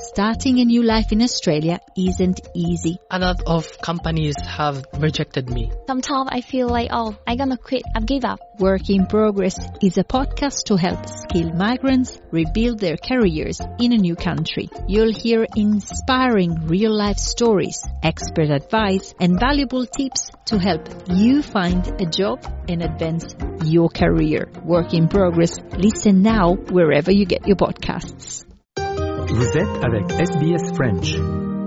Starting a new life in Australia isn't easy. A lot of companies have rejected me. Sometimes I feel like, I'm gonna quit, I've give up. Work in Progress is a podcast to help skilled migrants rebuild their careers in a new country. You'll hear inspiring real-life stories, expert advice, and valuable tips to help you find a job and advance your career. Work in Progress. Listen now wherever you get your podcasts. Vous êtes avec SBS French.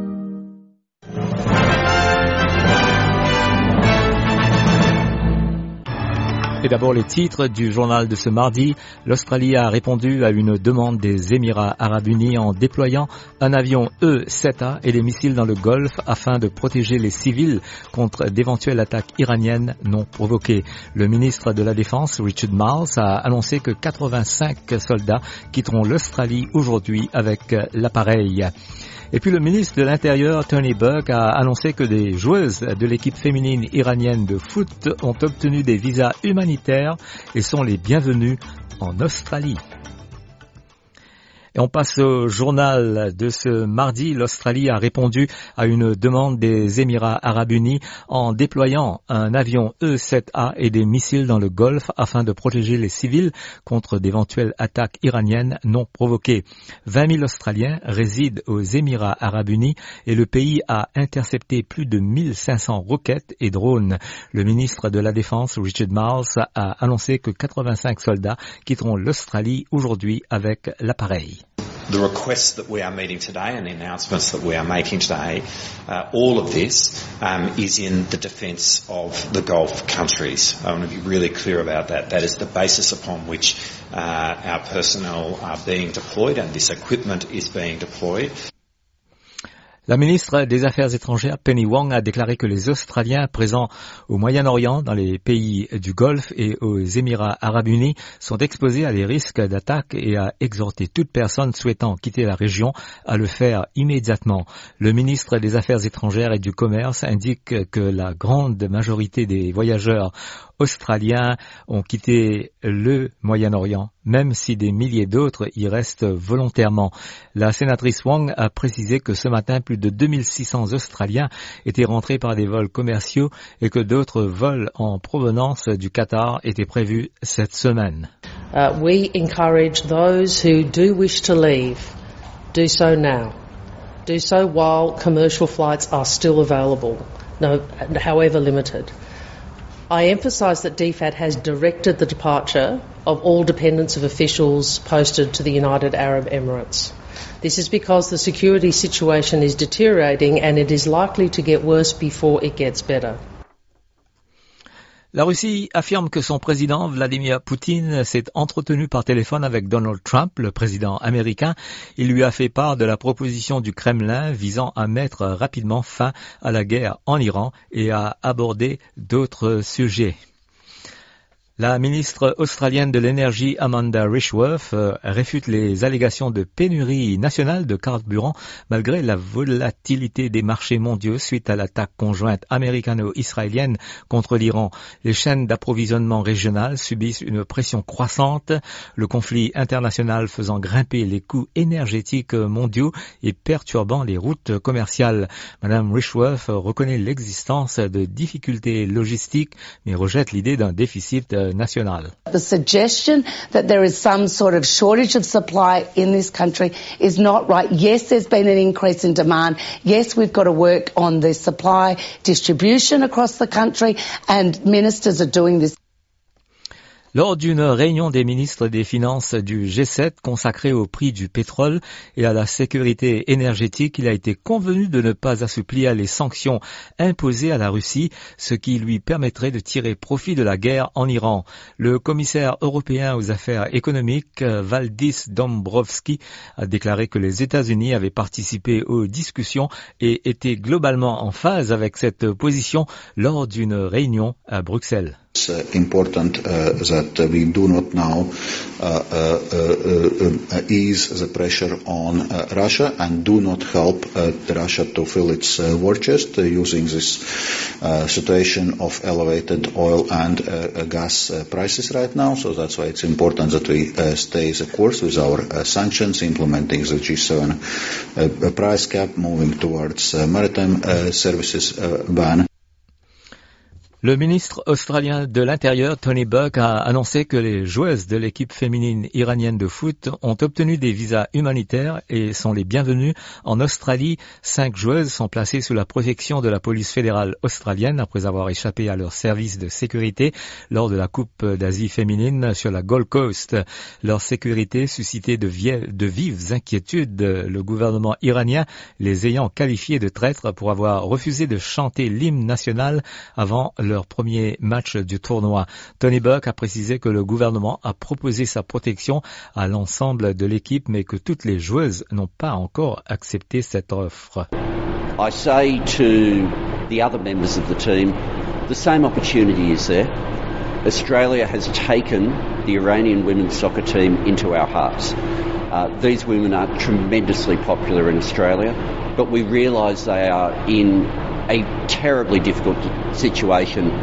Et d'abord les titres du journal de ce mardi. L'Australie a répondu à une demande des Émirats arabes unis en déployant un avion E-7A et des missiles dans le Golfe afin de protéger les civils contre d'éventuelles attaques iraniennes non provoquées. Le ministre de la Défense, Richard Marles, a annoncé que 85 soldats quitteront l'Australie aujourd'hui avec l'appareil. Et puis le ministre de l'Intérieur, Tony Burke, a annoncé que des joueuses de l'équipe féminine iranienne de foot ont obtenu des visas humanitaires et sont les bienvenues en Australie. Et on passe au journal de ce mardi. L'Australie a répondu à une demande des Émirats arabes unis en déployant un avion E-7A et des missiles dans le Golfe afin de protéger les civils contre d'éventuelles attaques iraniennes non provoquées. 20 000 Australiens résident aux Émirats arabes unis et le pays a intercepté plus de 1500 roquettes et drones. Le ministre de la Défense, Richard Marles, a annoncé que 85 soldats quitteront l'Australie aujourd'hui avec l'appareil. The requests that we are meeting today and the announcements that we are making today, all of this is in the defence of the Gulf countries. I want to be really clear about that. That is the basis upon which our personnel are being deployed and this equipment is being deployed. La ministre des Affaires étrangères, Penny Wong, a déclaré que les Australiens présents au Moyen-Orient, dans les pays du Golfe et aux Émirats arabes unis sont exposés à des risques d'attaque et a exhorté toute personne souhaitant quitter la région à le faire immédiatement. Le ministre des Affaires étrangères et du Commerce indique que la grande majorité des voyageurs australiens ont quitté le Moyen-Orient, même si des milliers d'autres y restent volontairement. La sénatrice Wong a précisé que ce matin, plus de 2600 Australiens étaient rentrés par des vols commerciaux et que d'autres vols en provenance du Qatar étaient prévus cette semaine. We encourage those who do wish to leave, do so now. Do so while commercial flights are still available, however limited. I emphasise that DFAT has directed the departure of all dependents of officials posted to the United Arab Emirates. This is because the security situation is deteriorating and it is likely to get worse before it gets better. La Russie affirme que son président Vladimir Poutine s'est entretenu par téléphone avec Donald Trump, le président américain. Il lui a fait part de la proposition du Kremlin visant à mettre rapidement fin à la guerre en Iran et à aborder d'autres sujets. La ministre australienne de l'énergie Amanda Rishworth réfute les allégations de pénurie nationale de carburant malgré la volatilité des marchés mondiaux suite à l'attaque conjointe américano-israélienne contre l'Iran. Les chaînes d'approvisionnement régionales subissent une pression croissante, le conflit international faisant grimper les coûts énergétiques mondiaux et perturbant les routes commerciales. Madame Rishworth reconnaît l'existence de difficultés logistiques mais rejette l'idée d'un déficit national. The suggestion that there is some sort of shortage of supply in this country is not right. Yes, there's been an increase in demand. Yes, we've got to work on the supply distribution across the country, and ministers are doing this. Lors d'une réunion des ministres des Finances du G7 consacrée au prix du pétrole et à la sécurité énergétique, il a été convenu de ne pas assouplir les sanctions imposées à la Russie, ce qui lui permettrait de tirer profit de la guerre en Iran. Le commissaire européen aux affaires économiques, Valdis Dombrovskis, a déclaré que les États-Unis avaient participé aux discussions et étaient globalement en phase avec cette position lors d'une réunion à Bruxelles. It's important that we do not now ease the pressure on Russia and do not help Russia to fill its war chest using this situation of elevated oil and gas prices right now. So that's why it's important that we stay the course with our sanctions, implementing the G7 price cap, moving towards maritime services ban. Le ministre australien de l'Intérieur, Tony Burke, a annoncé que les joueuses de l'équipe féminine iranienne de foot ont obtenu des visas humanitaires et sont les bienvenues en Australie. 5 joueuses sont placées sous la protection de la police fédérale australienne après avoir échappé à leur service de sécurité lors de la Coupe d'Asie féminine sur la Gold Coast. Leur sécurité suscitait de vives inquiétudes, le gouvernement iranien les ayant qualifiées de traîtres pour avoir refusé de chanter l'hymne national avant leur premier match du tournoi. Tony Burke a précisé que le gouvernement a proposé sa protection à l'ensemble de l'équipe, mais que toutes les joueuses n'ont pas encore accepté cette offre. I say to the other members of the team, the same opportunity is there. Australia has taken the Iranian women's soccer team into our hearts. These women are tremendously popular in Australia, but we realise they are in a terribly difficult situation.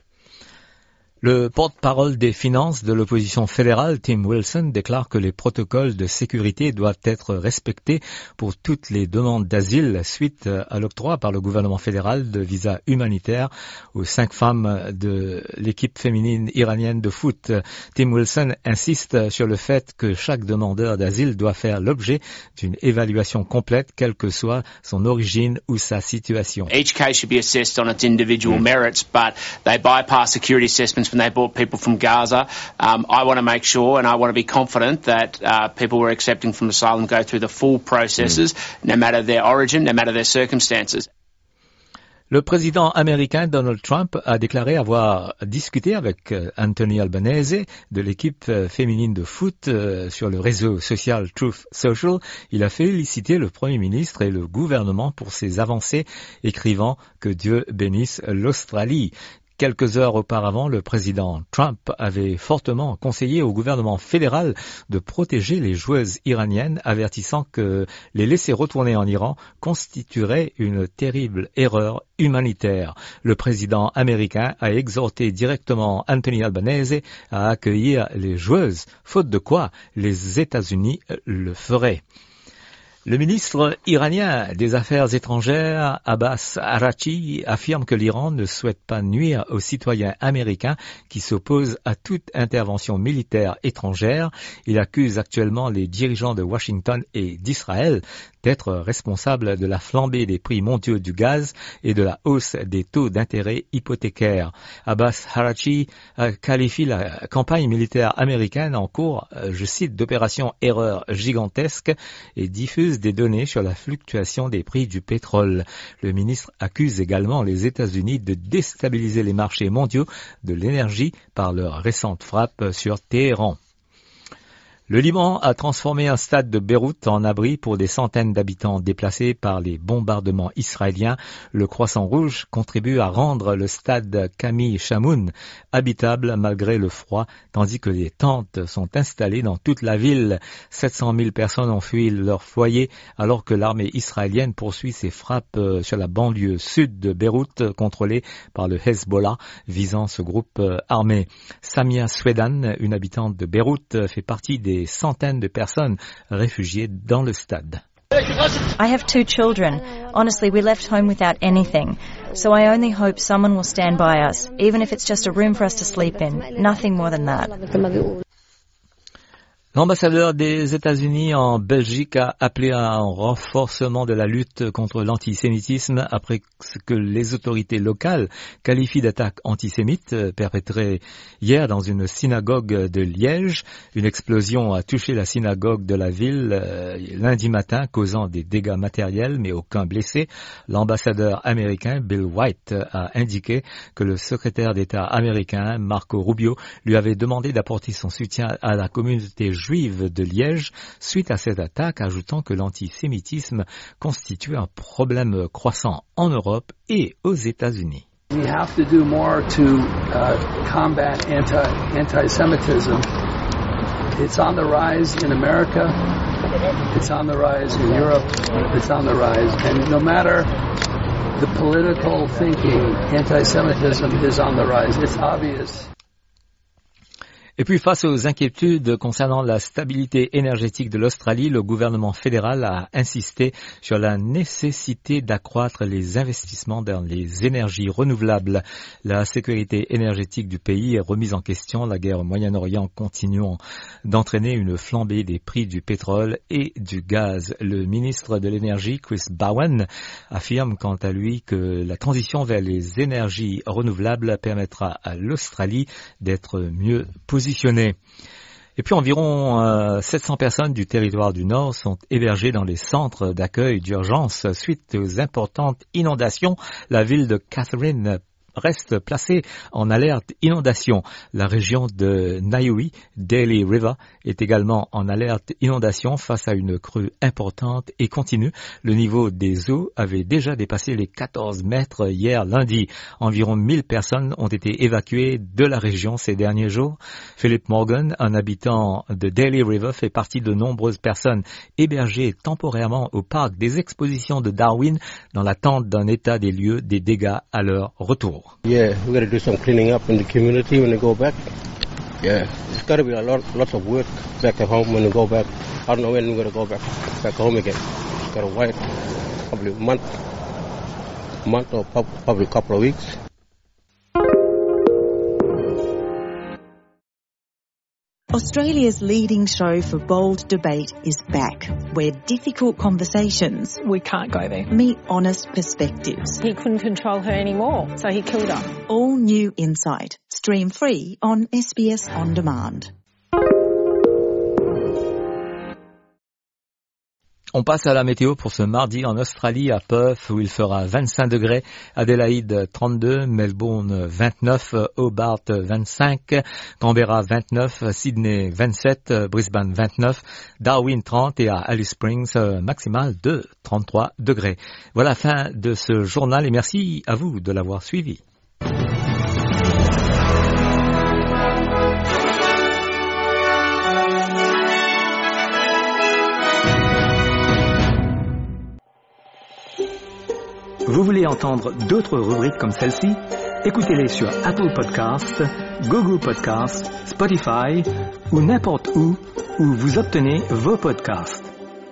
Le porte-parole des finances de l'opposition fédérale, Tim Wilson, déclare que les protocoles de sécurité doivent être respectés pour toutes les demandes d'asile suite à l'octroi par le gouvernement fédéral de visas humanitaires aux 5 femmes de l'équipe féminine iranienne de foot. Tim Wilson insiste sur le fait que chaque demandeur d'asile doit faire l'objet d'une évaluation complète, quelle que soit son origine ou sa situation. Each case should be assessed on its individual merits, but they bypass security assessments when they brought people from Gaza. I want to make sure and I want to be confident that people we're accepting from asylum go through the full processes, no matter their origin, no matter their circumstances. Le président américain Donald Trump a déclaré avoir discuté avec Anthony Albanese de l'équipe féminine de foot sur le réseau social Truth Social. Il a félicité le Premier ministre et le gouvernement pour ces avancées, écrivant que Dieu bénisse l'Australie. Quelques heures auparavant, le président Trump avait fortement conseillé au gouvernement fédéral de protéger les joueuses iraniennes, avertissant que les laisser retourner en Iran constituerait une terrible erreur humanitaire. Le président américain a exhorté directement Anthony Albanese à accueillir les joueuses, faute de quoi les États-Unis le feraient. Le ministre iranien des Affaires étrangères, Abbas Araghchi, affirme que l'Iran ne souhaite pas nuire aux citoyens américains qui s'opposent à toute intervention militaire étrangère. Il accuse actuellement les dirigeants de Washington et d'Israël d'être responsables de la flambée des prix mondiaux du gaz et de la hausse des taux d'intérêt hypothécaires. Abbas Araghchi qualifie la campagne militaire américaine en cours, je cite, d'opération erreur gigantesque et diffuse des données sur la fluctuation des prix du pétrole. Le ministre accuse également les États-Unis de déstabiliser les marchés mondiaux de l'énergie par leur récente frappe sur Téhéran. Le Liban a transformé un stade de Beyrouth en abri pour des centaines d'habitants déplacés par les bombardements israéliens. Le Croissant Rouge contribue à rendre le stade Camille Chamoun habitable malgré le froid, tandis que les tentes sont installées dans toute la ville. 700 000 personnes ont fui leur foyer alors que l'armée israélienne poursuit ses frappes sur la banlieue sud de Beyrouth contrôlée par le Hezbollah visant ce groupe armé. Samia Swedan, une habitante de Beyrouth, fait partie des centaines de personnes réfugiées dans le stade. I have 2 children. Honestly, we left home without anything. So I only hope someone will stand by us, even if it's just a room for us to sleep in. Nothing more than that. L'ambassadeur des États-Unis en Belgique a appelé à un renforcement de la lutte contre l'antisémitisme après que les autorités locales qualifient d'attaque antisémite perpétrée hier dans une synagogue de Liège. Une explosion a touché la synagogue de la ville lundi matin, causant des dégâts matériels mais aucun blessé. L'ambassadeur américain Bill White a indiqué que le secrétaire d'État américain Marco Rubio lui avait demandé d'apporter son soutien à la communauté juive de Liège suite à cette attaque, ajoutant que l'antisémitisme constitue un problème croissant en Europe et aux États-Unis. We have to do more to combat anti-Semitism. It's on the rise in America. It's on the rise in Europe. It's on the rise. And no matter the political thinking, anti-Semitism is on the rise. It's obvious. Et puis face aux inquiétudes concernant la stabilité énergétique de l'Australie, le gouvernement fédéral a insisté sur la nécessité d'accroître les investissements dans les énergies renouvelables. La sécurité énergétique du pays est remise en question. La guerre au Moyen-Orient continue d'entraîner une flambée des prix du pétrole et du gaz. Le ministre de l'Énergie, Chris Bowen, affirme quant à lui que la transition vers les énergies renouvelables permettra à l'Australie d'être mieux positionnée. Et puis environ 700 personnes du territoire du Nord sont hébergées dans les centres d'accueil d'urgence suite aux importantes inondations. La ville de Katherine reste placée en alerte inondation. La région de Niue, Daly River, est également en alerte inondation face à une crue importante et continue. Le niveau des eaux avait déjà dépassé les 14 mètres hier lundi. Environ 1000 personnes ont été évacuées de la région ces derniers jours. Philip Morgan, un habitant de Daly River, fait partie de nombreuses personnes hébergées temporairement au parc des expositions de Darwin dans l'attente d'un état des lieux des dégâts à leur retour. Yeah, we got to do some cleaning up in the community when we go back. Yeah, it's got to be lots of work back at home when we go back. I don't know when we're going to go back home again. It's got to wait probably a month or probably a couple of weeks. Australia's leading show for bold debate is back, where difficult conversations, we can't go there, meet honest perspectives. He couldn't control her anymore, so he killed her. All new insight. Stream free on SBS On Demand. On passe à la météo pour ce mardi en Australie, à Perth, où il fera 25 degrés, Adélaïde 32, Melbourne 29, Hobart 25, Canberra 29, Sydney 27, Brisbane 29, Darwin 30 et à Alice Springs, maximal de 33 degrés. Voilà la fin de ce journal et merci à vous de l'avoir suivi. Vous voulez entendre d'autres rubriques comme celle-ci? Écoutez-les sur Apple Podcasts, Google Podcasts, Spotify ou n'importe où vous obtenez vos podcasts.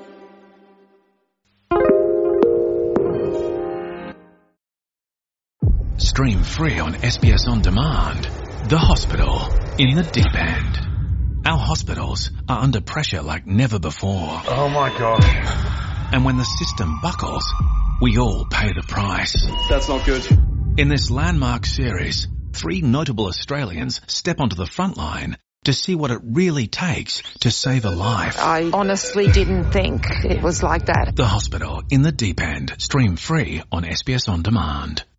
Stream free on SBS On Demand. The Hospital in the Deep End. Our hospitals are under pressure like never before. Oh my gosh. And when the system buckles, we all pay the price. That's not good. In this landmark series, 3 notable Australians step onto the front line to see what it really takes to save a life. I honestly didn't think it was like that. The Hospital in the Deep End. Stream free on SBS On Demand.